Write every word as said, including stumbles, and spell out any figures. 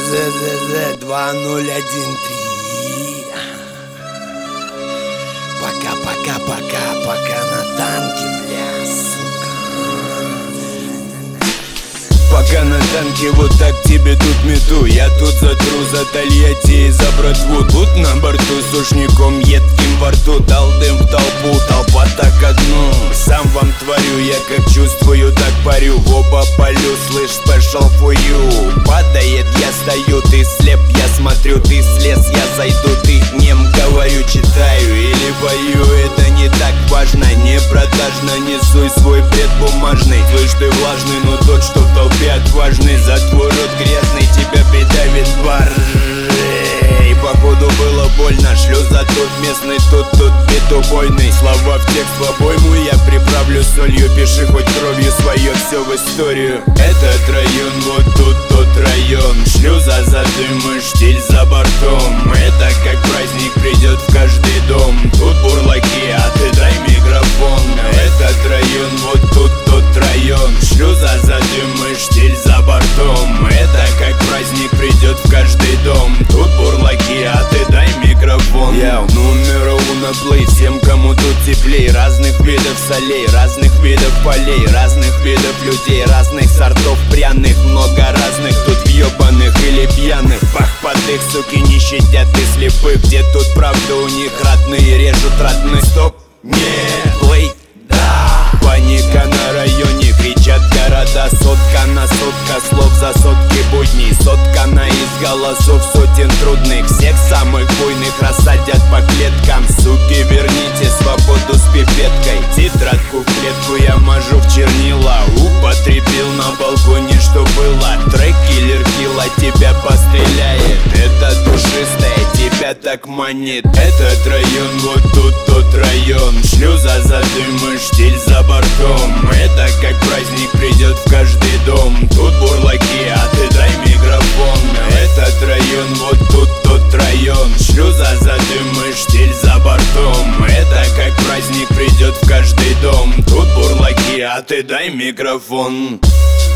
два ноль один три. Пока, пока, пока, пока на танке, бля, сука. Пока на танке вот так тебе тут мету. Я тут затру за Тольятти и за братву. Тут на борту с ушником едким во рту. Дал дым в толпу, толпа так одну. Сам вам творю, я как чувствую, так парю. В оба полю, слышь, special for you. Падает, я стою, ты слеп, я смотрю. Ты слез, я зайду, ты нем, говорю, читаю или пою. Это не так важно, не продажно. Не суй свой бред бумажный. Слышь, ты влажный, но тот, что в толпе отважный. За твой рот грязный, тебя придавит бар. И походу было больно. Шлюза тут местный, тут, тут бит убойный. Слова в текст в обойму я приправлю солью. Пиши хоть кровью свое все в историю. Этот район, вот тут тот район. Шлюза за дым и штиль за бортом. Это как праздник придет в каждый дом. Тут бурлаки, а ты дай микрофон. Этот район, вот тут тот район. Шлюза за дым и штиль за бортом. Это как праздник придет в каждый дом. Тут бурлаки, а ты дай микрофон. Я номер уна плей. Всем, кому тут теплей. Разных видов солей, разных видов полей, разных видов людей, разных сортов пряных. Много разных тут въебаных или пьяных. Пах под их, суки, не щадят и слепых. Где тут правда у них родные режут родных. Стоп, нет, плей, да. Паника на районе, кричат города. Сотка на сотка, слов за сотки будней. Соткана из голосов сотен трудных. Всех самых буйных рассадят по клеткам. Суки, верните свободу с пипеткой. Тетрадку в клетку я мажу в чернила. Употребил на балконе, что было. Трек киллер килла тебя постреляет. Это душистая тебя так манит. Этот район, вот тут тот район. Шлюза за дым и штиль за бортом. Это как праздник придет в каждый дом. Тут бурлаки, а ты дай микрофон. Этот район, вот тут тот район. Шлюза за дым и штиль за бортом. Это как праздник придет в каждый дом. Тут бурлаки, а ты дай микрофон.